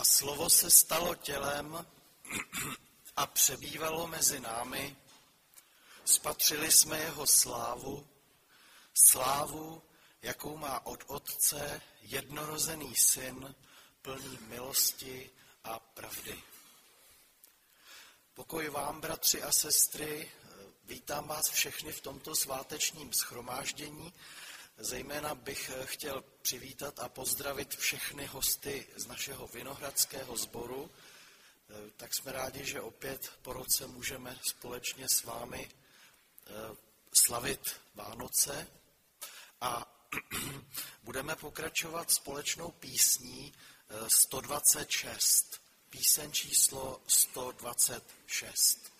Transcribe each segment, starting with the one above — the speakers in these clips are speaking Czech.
slovo se stalo tělem a přebývalo mezi námi. Spatřili jsme jeho slávu, jakou má od Otce jednorozený syn, plný milosti a pravdy. Pokoj vám, bratři a sestry, vítám vás všechny v tomto svátečním shromáždění. Zejména bych chtěl přivítat a pozdravit všechny hosty z našeho vinohradského sboru. Tak jsme rádi, že opět po roce můžeme společně s vámi slavit Vánoce a budeme pokračovat společnou písní 126, píseň číslo 126.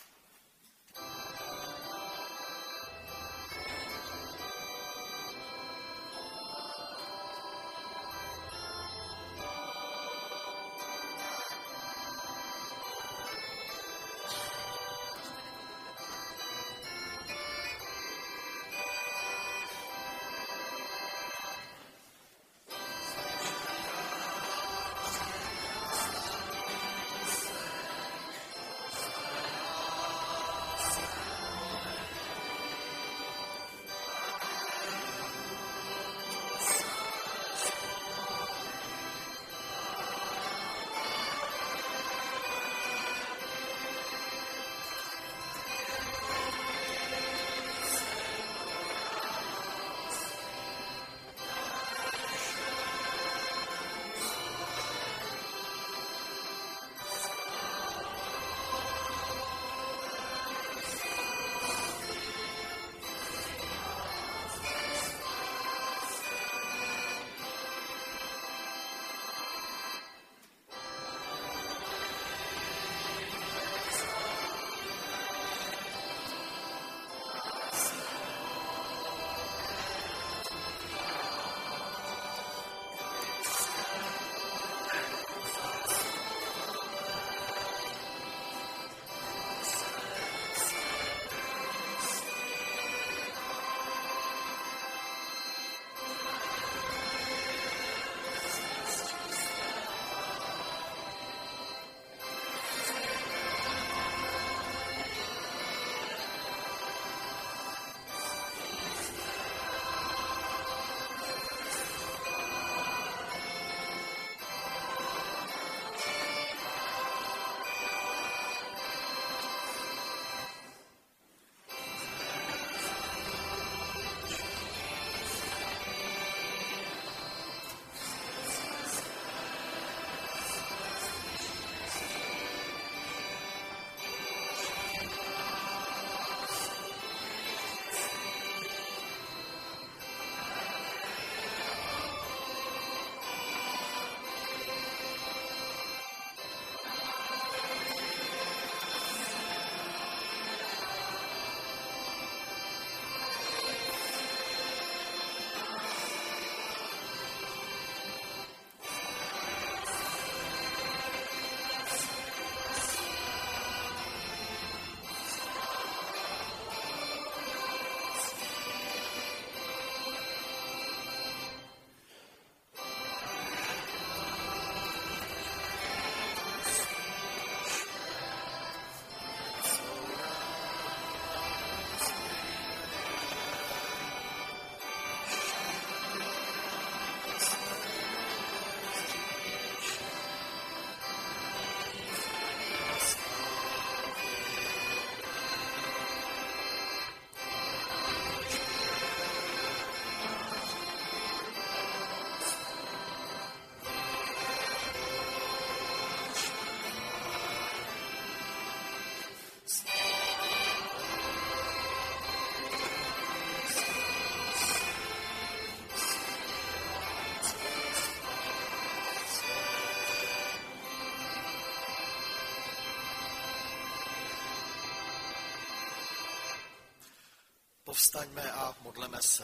Povstaňme a modleme se.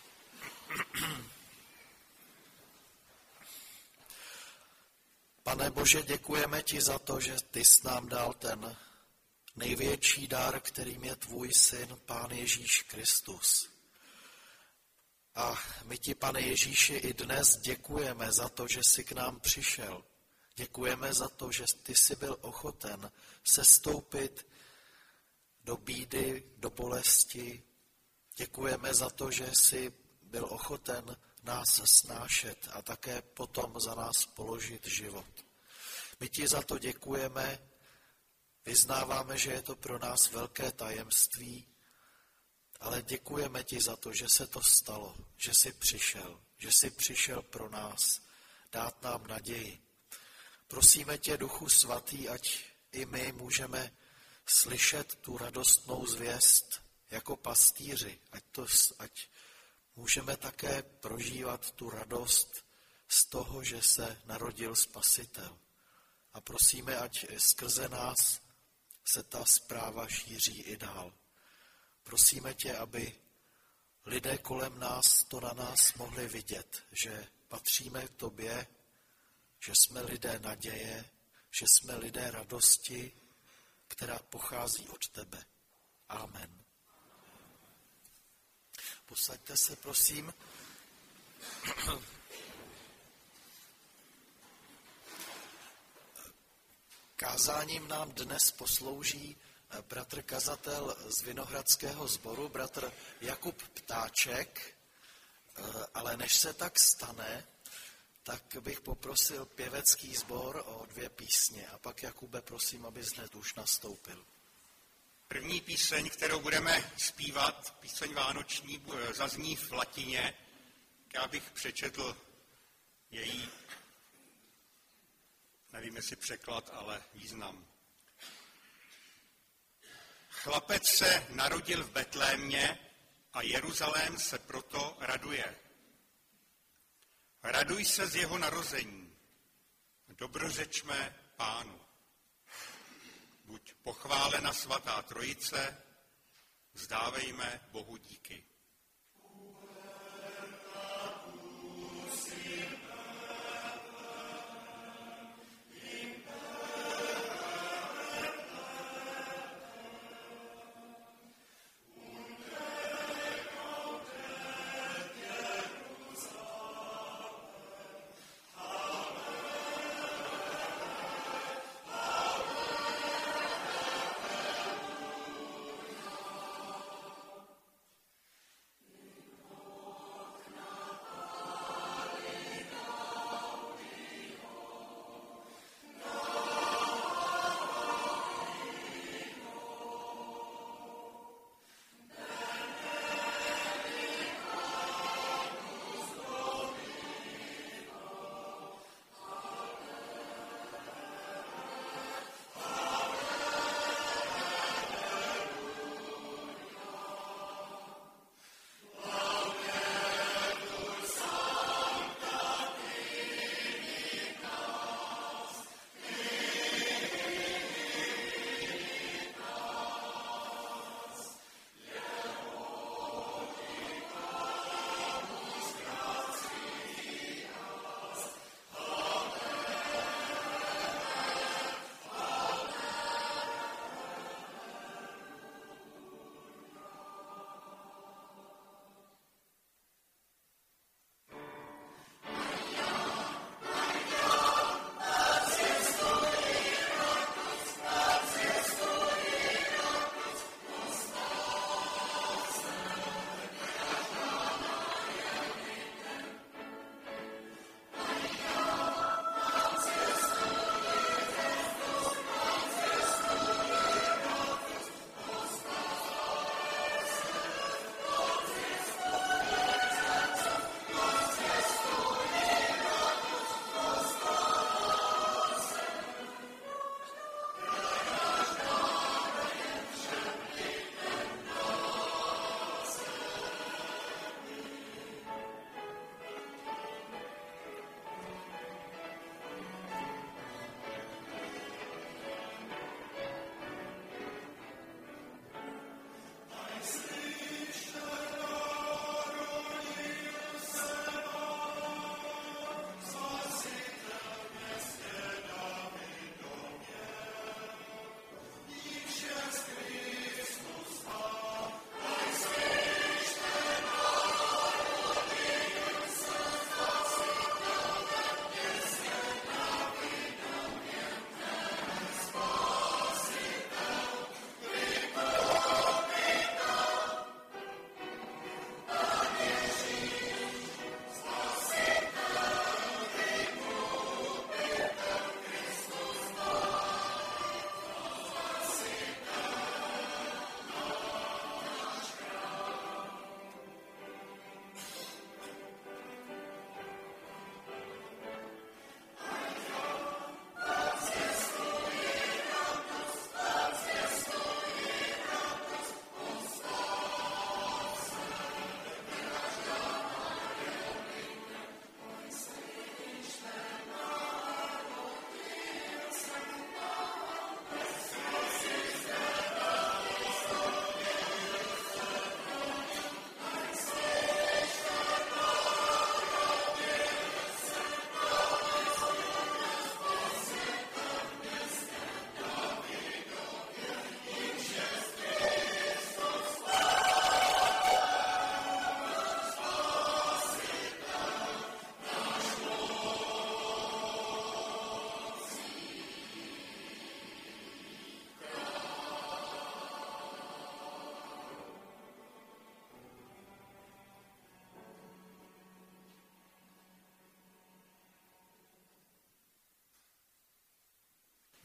Pane Bože, děkujeme ti za to, že ty jsi nám dal ten největší dar, kterým je tvůj syn, Pán Ježíš Kristus. A my ti, Pane Ježíši, i dnes děkujeme za to, že jsi k nám přišel, Děkujeme za to, že ty jsi byl ochoten sestoupit do bídy, do bolesti. Děkujeme za to, že jsi byl ochoten nás snášet a také potom za nás položit život. My ti za to děkujeme, vyznáváme, že je to pro nás velké tajemství, ale děkujeme ti za to, že se to stalo, že jsi přišel pro nás, dát nám naději. Prosíme tě, Duchu Svatý, ať i my můžeme slyšet tu radostnou zvěst jako pastýři, ať můžeme také prožívat tu radost z toho, že se narodil Spasitel. A prosíme, ať skrze nás se ta zpráva šíří i dál. Prosíme tě, aby lidé kolem nás to na nás mohli vidět, že patříme k tobě, že jsme lidé naděje, že jsme lidé radosti, která pochází od tebe. Amen. Posaďte se, prosím. Kázáním nám dnes poslouží bratr kazatel z Vinohradského sboru, bratr Jakub Ptáček, ale než se tak stane, tak bych poprosil pěvecký sbor o 2 písně a pak, Jakube, prosím, abys hned už nastoupil. První píseň, kterou budeme zpívat, píseň vánoční, zazní v latině. Já bych přečetl její, nevím, jestli překlad, ale význam. Chlapec se narodil v Betlémě a Jeruzalém se proto raduje. Raduj se z jeho narození, dobrořečme Pánu. Buď pochválena svatá Trojice, vzdávejme Bohu díky.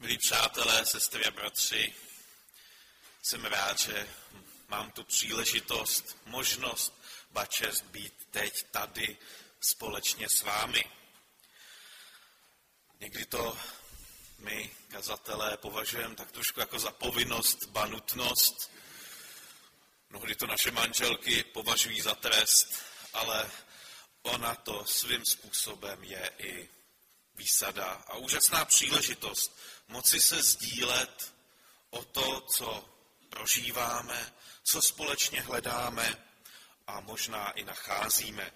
Milí přátelé, sestry a bratři, jsem rád, že mám tu příležitost, možnost, ba čest být teď tady společně s vámi. Někdy to my, kazatelé, považujeme tak trošku jako za povinnost, ba nutnost. Mnohdy to naše manželky považují za trest, ale ona to svým způsobem je i výsada a úžasná příležitost moci se sdílet o to, co prožíváme, co společně hledáme a možná i nacházíme.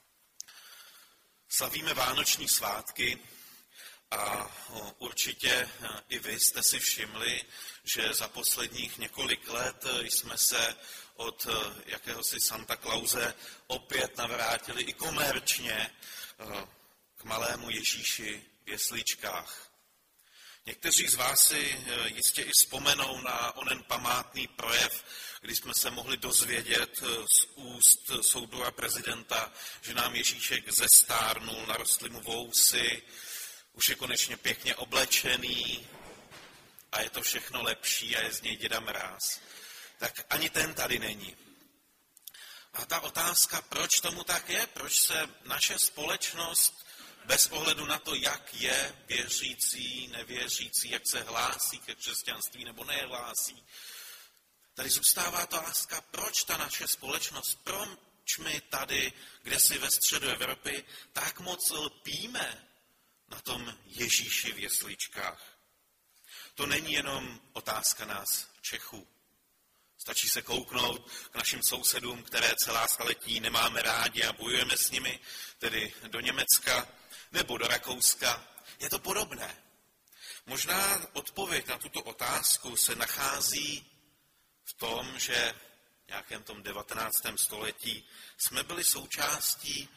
Slavíme vánoční svátky a určitě i vy jste si všimli, že za posledních několik let jsme se od jakéhosi Santa Klause opět navrátili i komerčně k malému Ježíši v jesličkách. Někteří z vás si jistě i vzpomenou na onen památný projev, kdy jsme se mohli dozvědět z úst soudruha prezidenta, že nám Ježíšek zestárnul, narostly mu vousy, už je konečně pěkně oblečený a je to všechno lepší a je z něj Děda Mráz. Tak ani ten tady není. A ta otázka, proč tomu tak je, proč se naše společnost bez ohledu na to, jak je věřící, nevěřící, jak se hlásí ke křesťanství nebo nehlásí, tady zůstává ta otázka, proč ta naše společnost, proč my tady, kde si ve středu Evropy, tak moc lpíme na tom Ježíši v jesličkách. To není jenom otázka nás Čechů. Stačí se kouknout k našim sousedům, které celá staletí nemáme rádi a bojujeme s nimi, tedy do Německa nebo do Rakouska. Je to podobné. Možná odpověď na tuto otázku se nachází v tom, že v nějakém tom 19. století jsme byli součástí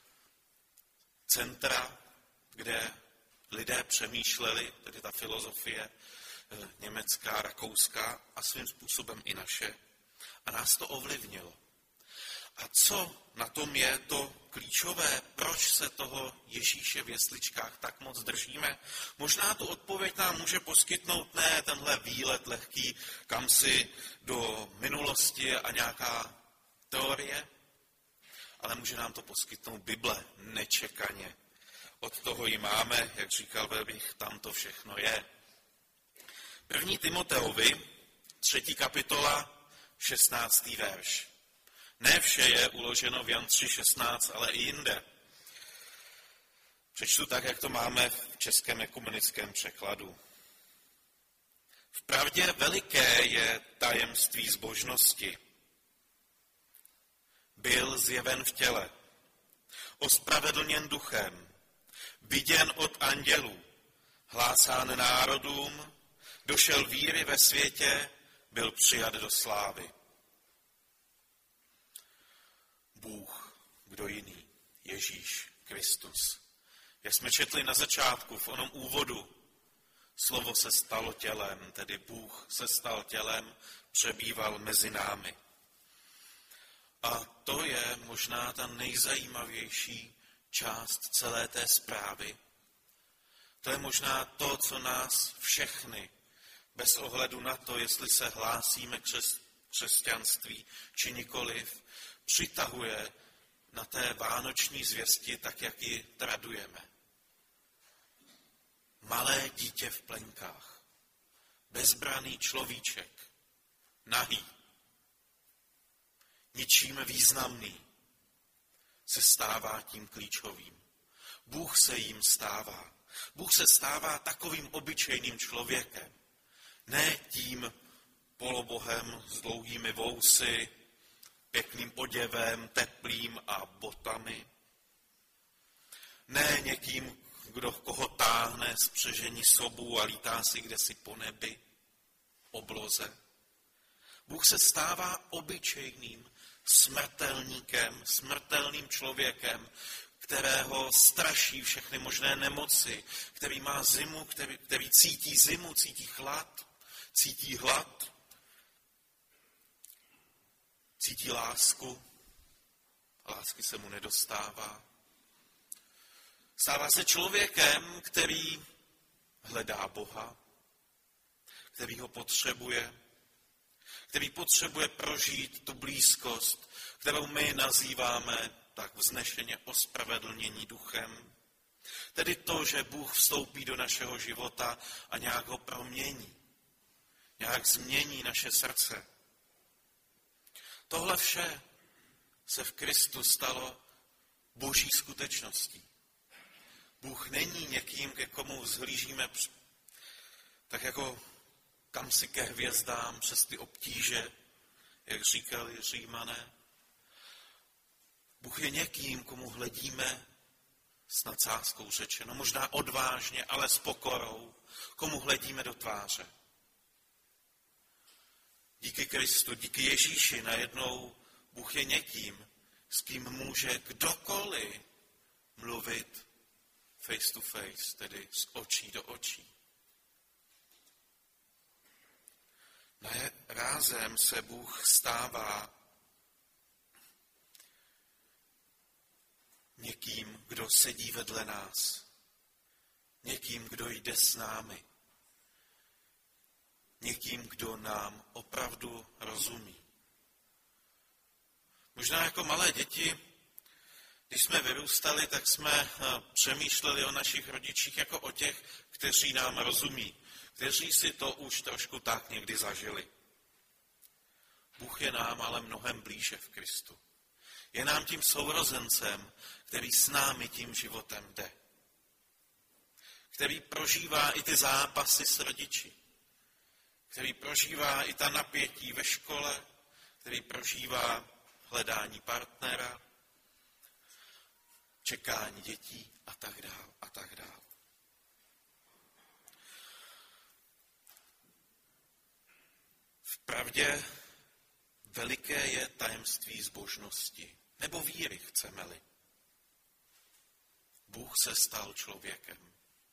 centra, kde lidé přemýšleli, tedy ta filozofie německá, rakouská a svým způsobem i naše. A nás to ovlivnilo. A co na tom je to klíčové, proč se toho Ježíše v jesličkách tak moc držíme? Možná tu odpověď nám může poskytnout ne tenhle výlet lehký kamsi do minulosti a nějaká teorie, ale může nám to poskytnout Bible nečekaně. Od toho ji máme, jak říkal Welbich, tam to všechno je. 1. Timoteovi, 3. kapitola, 16. verš. Ne vše je uloženo v Jan 3.16, ale i jinde. Přečtu tak, jak to máme v českém ekumenickém překladu. Vpravdě veliké je tajemství zbožnosti. Byl zjeven v těle, ospravedlněn duchem, viděn od andělů, hlásán národům, došel víry ve světě, byl přijat do slávy. Bůh, kdo jiný? Ježíš Kristus. Jak jsme četli na začátku, v onom úvodu, slovo se stalo tělem, tedy Bůh se stal tělem, přebýval mezi námi. A to je možná ta nejzajímavější část celé té zprávy. To je možná to, co nás všechny, bez ohledu na to, jestli se hlásíme k křesťanství či nikoliv, přitahuje na té vánoční zvěsti, tak jak ji tradujeme. Malé dítě v plenkách, bezbranný človíček, nahý, ničím významný, se stává tím klíčovým. Bůh se jim stává. Bůh se stává takovým obyčejným člověkem. Ne tím polobohem s dlouhými vousy, pěkným oděvem, teplým a botami. Ne někým, koho táhne spřežení sobů a lítá si kdesi po nebi, obloze. Bůh se stává obyčejným smrtelníkem, smrtelným člověkem, kterého straší všechny možné nemoci, který má zimu, který cítí zimu, cítí chlad, cítí hlad, cítí lásku, a lásky se mu nedostává. Stává se člověkem, který hledá Boha, který ho potřebuje, který potřebuje prožít tu blízkost, kterou my nazýváme tak vznešeně ospravedlnění duchem. Tedy to, že Bůh vstoupí do našeho života a nějak ho promění, nějak změní naše srdce. Tohle vše se v Kristu stalo boží skutečností. Bůh není někým, ke komu vzhlížíme tak jako kam si ke hvězdám přes ty obtíže, jak říkali Římané. Bůh je někým, komu hledíme s nadsázkou řečeno, možná odvážně, ale s pokorou, komu hledíme do tváře. Díky Kristu, díky Ježíši najednou Bůh je někým, s kým může kdokoliv mluvit face to face, tedy z očí do očí. Rázem se Bůh stává někým, kdo sedí vedle nás, někým, kdo jde s námi, někým, kdo nám opravdu rozumí. Možná jako malé děti, když jsme vyrůstali, tak jsme přemýšleli o našich rodičích jako o těch, kteří nám rozumí, kteří si to už trošku tak někdy zažili. Bůh je nám ale mnohem blíže v Kristu. Je nám tím sourozencem, který s námi tím životem jde. Který prožívá i ty zápasy s rodiči. Který prožívá i ta napětí ve škole. Který prožívá hledání partnera, čekání dětí a tak dál a tak dál. Vpravdě veliké je tajemství zbožnosti, nebo víry, chceme-li. Bůh se stal člověkem.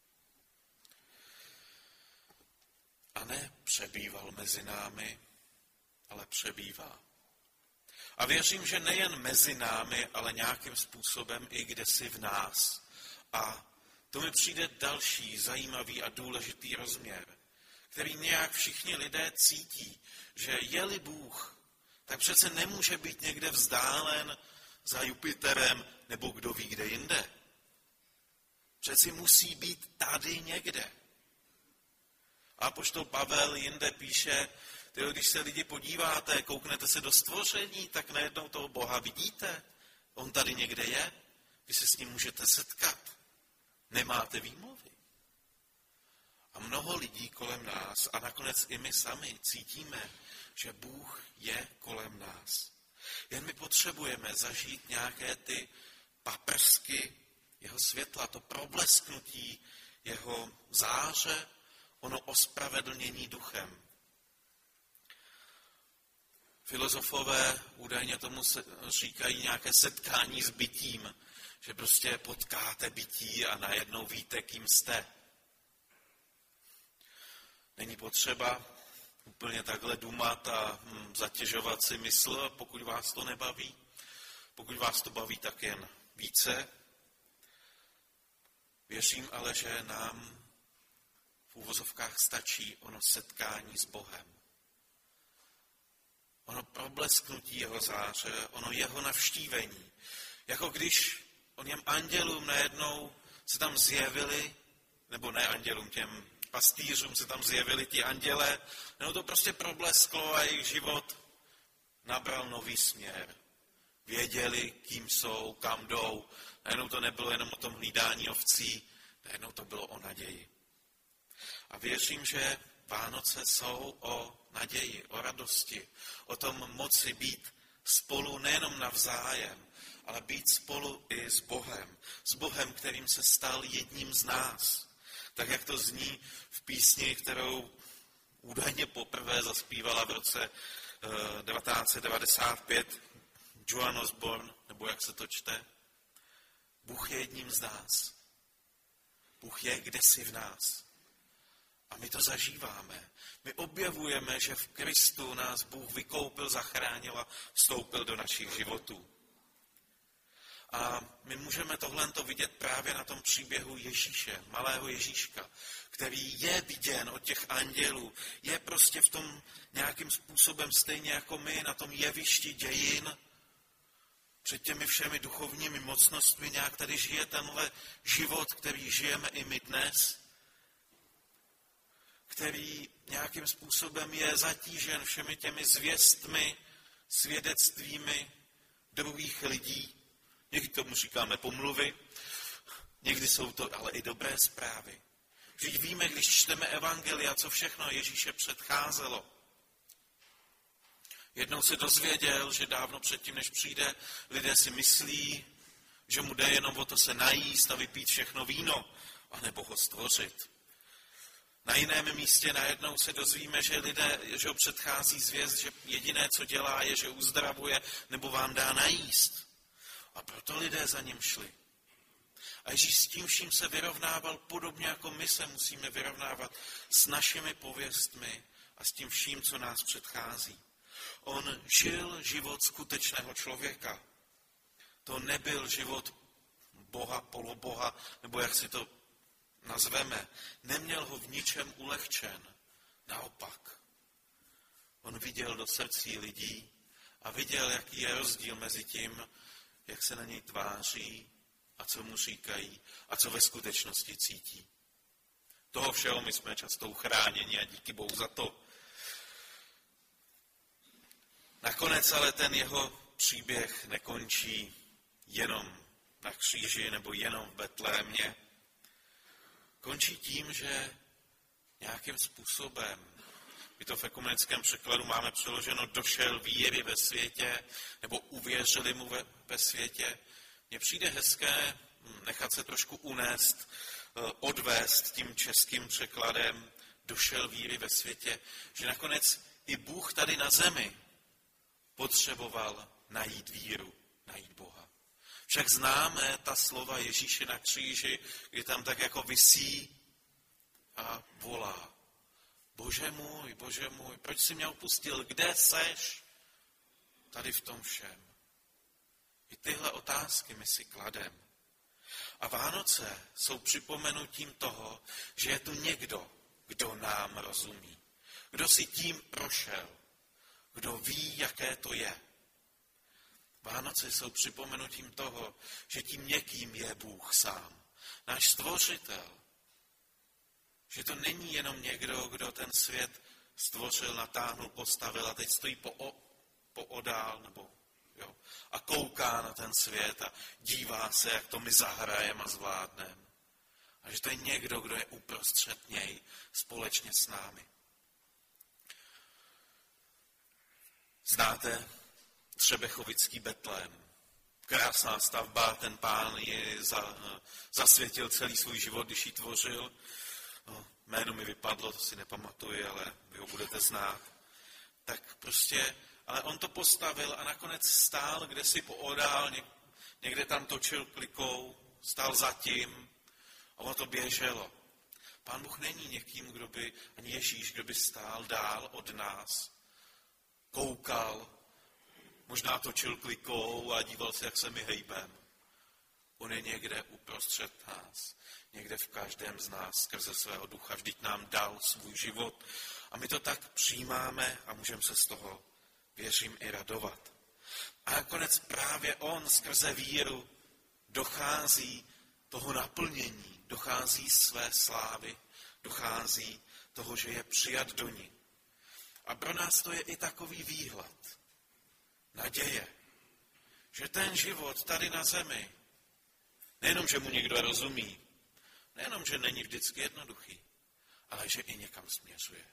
A ne přebýval mezi námi, ale přebývá. A věřím, že nejen mezi námi, ale nějakým způsobem i kdesi v nás. A to mi přijde další zajímavý a důležitý rozměr, který nějak všichni lidé cítí, že je-li Bůh, tak přece nemůže být někde vzdálen za Jupiterem nebo kdo ví kde jinde. Přeci musí být tady někde. A apoštol Pavel jinde píše, když se lidi podíváte, kouknete se do stvoření, tak najednou toho Boha vidíte. On tady někde je, vy se s ním můžete setkat. Nemáte výmluvy. A mnoho lidí kolem nás, a nakonec i my sami cítíme, že Bůh je kolem nás. Jen my potřebujeme zažít nějaké ty paprsky jeho světla, to problesknutí jeho záře, ono ospravedlnění duchem. Filozofové údajně tomu říkají nějaké setkání s bytím, že prostě potkáte bytí a najednou víte, kým jste. Není potřeba úplně takhle dumat a zatěžovat si mysl, pokud vás to nebaví. Pokud vás to baví, tak jen více. Věřím ale, že nám v úvozovkách stačí ono setkání s Bohem. Ono problesknutí jeho záře, ono jeho navštívení. Jako když o něm andělům najednou se tam zjevili, nebo ne andělům, těm pastýřům se tam zjevili ti anděle, nebo to prostě problesklo a jejich život nabral nový směr. Věděli, kým jsou, kam jdou. Najednou to nebylo jenom o tom hlídání ovcí, najednou to bylo o naději. A věřím, že Vánoce jsou o naději, o radosti, o tom moci být spolu nejenom navzájem, ale být spolu i s Bohem, kterým se stal jedním z nás. Tak, jak to zní v písni, kterou údajně poprvé zaspívala v roce 1995 Joan Osborne, nebo jak se to čte. Bůh je jedním z nás. Bůh je kdesi v nás. A my to zažíváme. My objevujeme, že v Kristu nás Bůh vykoupil, zachránil a vstoupil do našich životů. A my můžeme tohleto vidět právě na tom příběhu Ježíše, malého Ježíška, který je viděn od těch andělů, je prostě v tom nějakým způsobem stejně jako my na tom jevišti dějin, před těmi všemi duchovními mocnostmi nějak tady žije tenhle život, který žijeme i my dnes, který nějakým způsobem je zatížen všemi těmi zvěstmi, svědectvími druhých lidí. Někdy tomu říkáme pomluvy, někdy jsou to ale i dobré zprávy. Vždyť víme, když čteme evangelia, co všechno Ježíše předcházelo. Jednou se dozvěděl, že dávno předtím, než přijde, lidé si myslí, že mu jde jenom o to se najíst a vypít všechno víno, anebo ho stvořit. Na jiném místě najednou se dozvíme, že ho předchází zvěst, že jediné, co dělá, je, že uzdravuje nebo vám dá najíst. A proto lidé za ním šli. A Ježíš s tím vším se vyrovnával podobně, jako my se musíme vyrovnávat s našimi pověstmi a s tím vším, co nás předchází. On žil život skutečného člověka. To nebyl život Boha, poloboha, nebo jak si to nazveme. Neměl ho v ničem ulehčen. Naopak. On viděl do srdcí lidí a viděl, jaký je rozdíl mezi tím, jak se na něj tváří a co mu říkají a co ve skutečnosti cítí. Toho všeho my jsme často uchráněni a díky Bohu za to. Nakonec ale ten jeho příběh nekončí jenom na kříži nebo jenom v Betlémě. Končí tím, že nějakým způsobem, my to v ekumenickém překladu máme přeloženo, došel víry ve světě, nebo uvěřili mu ve světě. Mně přijde hezké nechat se trošku unést, odvést tím českým překladem, došel víry ve světě, že nakonec i Bůh tady na zemi potřeboval najít víru, najít Boha. Však známe ta slova Ježíše na kříži, kdy tam tak jako visí a volá. Bože můj, proč jsi mě opustil? Kde seš? Tady v tom všem. I tyhle otázky my si klademe. A Vánoce jsou připomenutím toho, že je tu někdo, kdo nám rozumí. Kdo si tím prošel. Kdo ví, jaké to je. Vánoce jsou připomenutím toho, že tím někým je Bůh sám. Náš stvořitel. Že to není jenom někdo, kdo ten svět stvořil, natáhnul, postavil a teď stojí poodál a kouká na ten svět a dívá se, jak to my zahrajeme a zvládneme. A že to je někdo, kdo je uprostřed něj společně s námi. Znáte Třebechovický Betlém. Krásná stavba, ten pán ji zasvětil celý svůj život, když ji tvořil. Jméno mi vypadlo, to si nepamatuji, ale vy ho budete znát. Tak prostě, ale on to postavil a nakonec stál kdesi poodál, někde tam točil klikou, stál zatím a ono to běželo. Pán Bůh není někým, kdo by, ani Ježíš, kdo by stál dál od nás, koukal, možná točil klikou a díval se, jak se my hejbem. On je někde uprostřed nás, někde v každém z nás skrze svého ducha. Vždyť nám dal svůj život a my to tak přijímáme a můžeme se z toho, věřím, i radovat. A nakonec právě on skrze víru dochází toho naplnění, dochází své slávy, dochází toho, že je přijat do ní. A pro nás to je i takový výhled, naděje, že ten život tady na zemi, nejenom, že mu někdo rozumí, nejenom, že není vždycky jednoduchý, ale že i někam směřuje.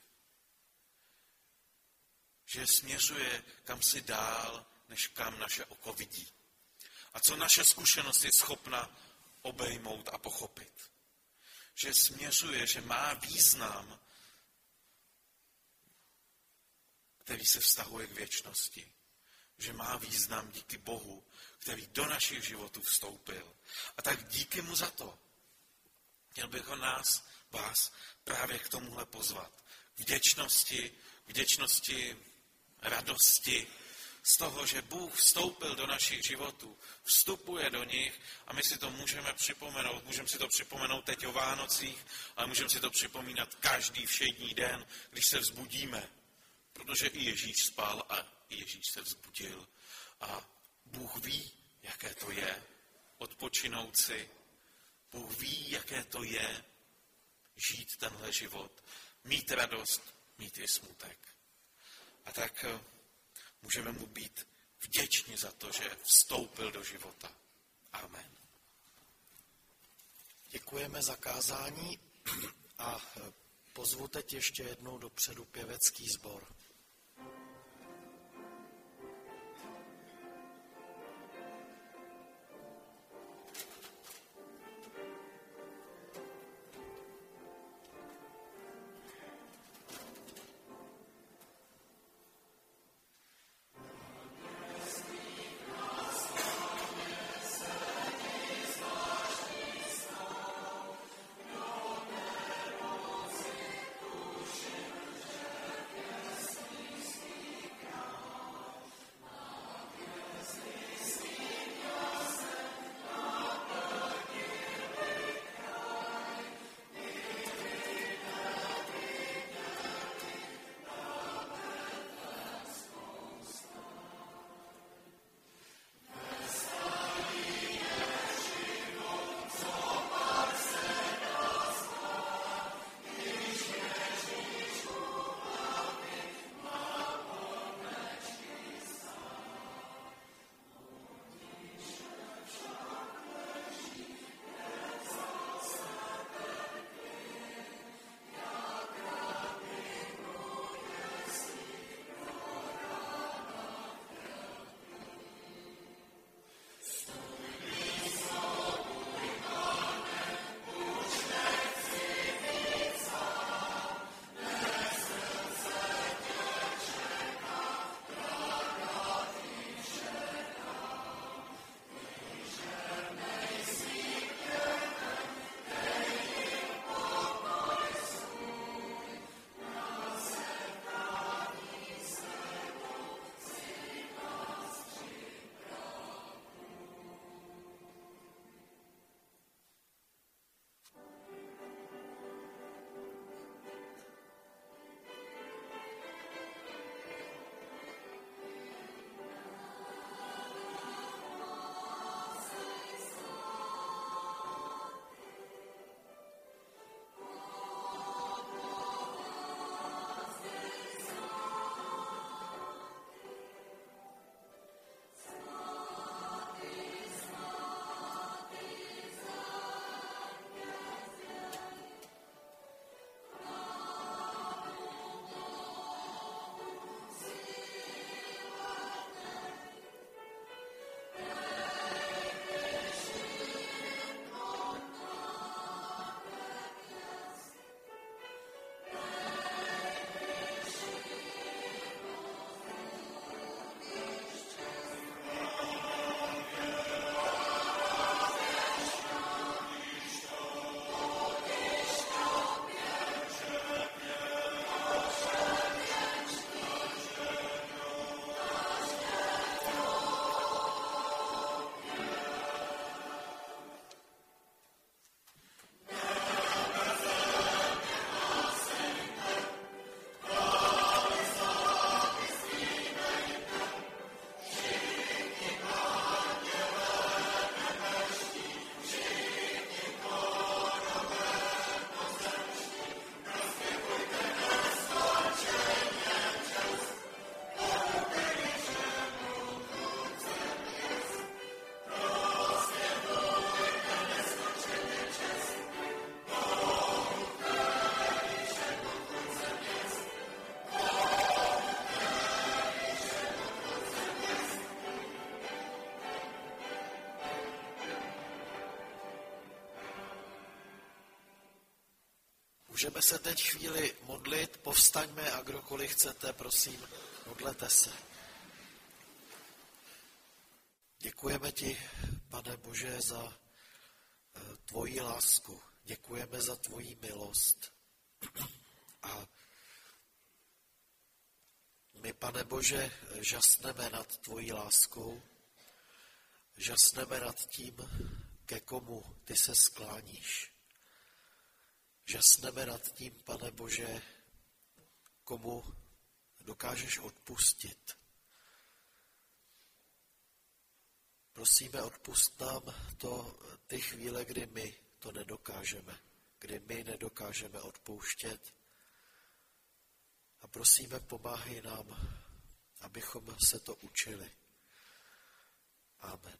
Že směřuje kam si dál, než kam naše oko vidí. A co naše zkušenost je schopna obejmout a pochopit. Že směřuje, že má význam, který se vztahuje k věčnosti. Že má význam díky Bohu, který do našich životů vstoupil. A tak díky mu za to. Chtěl bych vás právě k tomuhle pozvat. Vděčnosti, radosti, z toho, že Bůh vstoupil do našich životů, vstupuje do nich a my si to můžeme připomenout. Můžeme si to připomenout teď o Vánocích, ale můžeme si to připomínat každý všední den, když se vzbudíme. Protože i Ježíš spal a i Ježíš se vzbudil. A Bůh ví, jaké to je odpočinout si. Bůh ví, jaké to je žít tenhle život, mít radost, mít i smutek. A tak můžeme mu být vděční za to, že vstoupil do života. Amen. Děkujeme za kázání a pozvu teď ještě jednou dopředu pěvecký sbor. Můžeme se teď chvíli modlit, povstaňme a kdokoliv chcete, prosím, modlete se. Děkujeme ti, Pane Bože, za tvoji lásku. Děkujeme za tvoji milost. A my Pane Bože, žasneme nad tvojí láskou, žasneme nad tím, ke komu ty se skláníš. Žasneme nad tím, Pane Bože, komu dokážeš odpustit. Prosíme, odpust nám ty chvíle, kdy my to nedokážeme, kdy my nedokážeme odpouštět. A prosíme, pomáhej nám, abychom se to učili. Amen.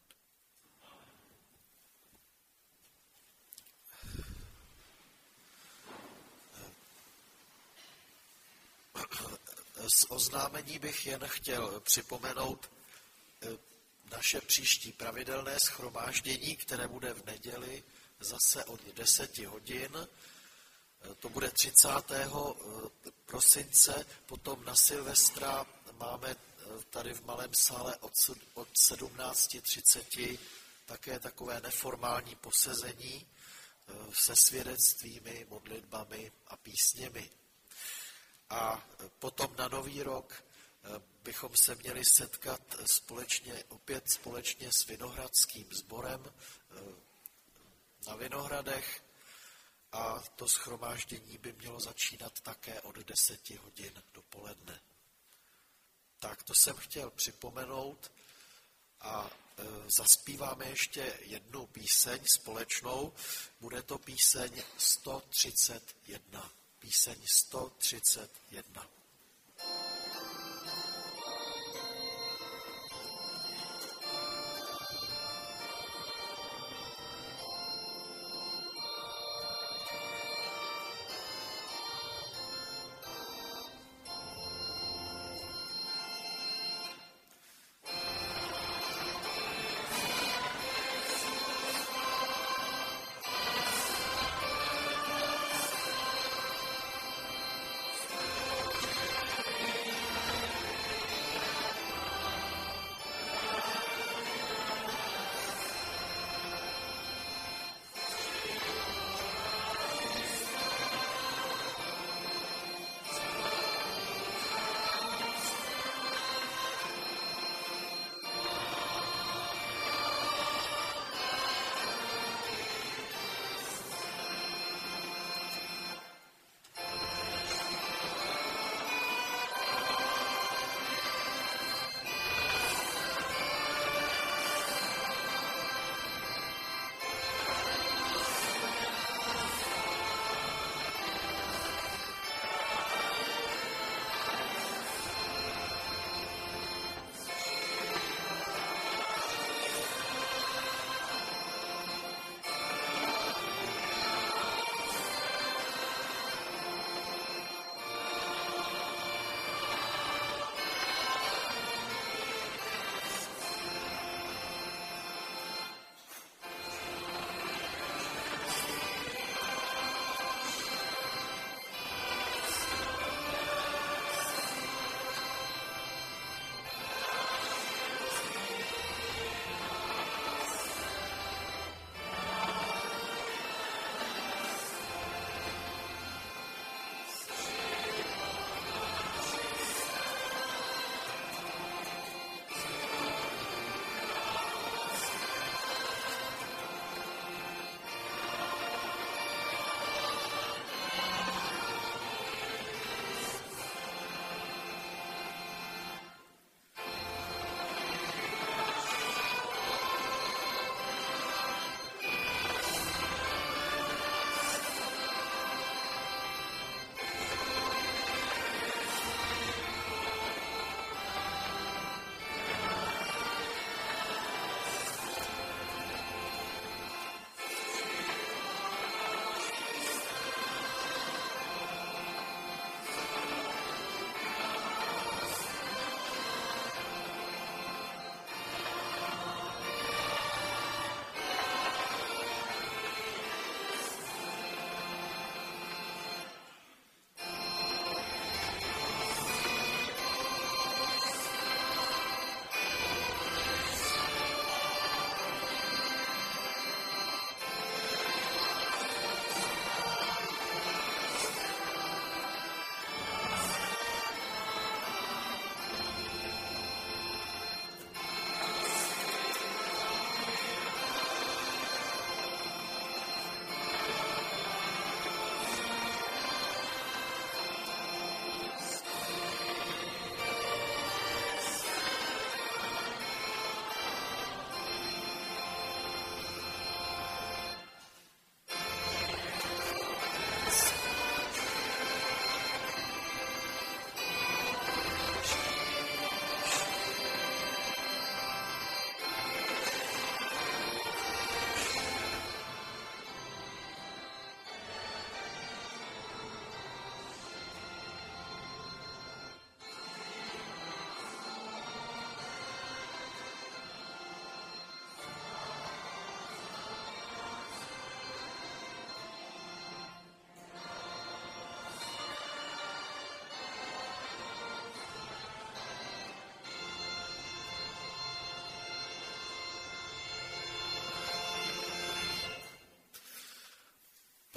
Z oznámení bych jen chtěl připomenout naše příští pravidelné shromáždění, které bude v neděli zase od 10 hodin. To bude 30. prosince, potom na Silvestra máme tady v malém sále od 17:30 také takové neformální posezení se svědectvími, modlitbami a písněmi. A potom na Nový rok bychom se měli setkat opět společně s Vinohradským sborem na Vinohradech a to shromáždění by mělo začínat také od 10 hodin dopoledne. Tak to jsem chtěl připomenout a zazpíváme ještě jednu píseň společnou. Bude to píseň 131. Píseň 131.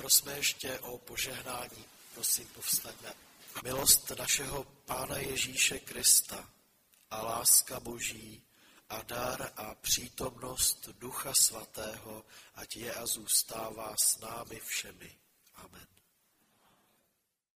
prosme ještě o požehnání. Prosím, povstaňme. Milost našeho Pána Ježíše Krista a láska Boží a dar a přítomnost Ducha Svatého, ať je a zůstává s námi všemi. Amen.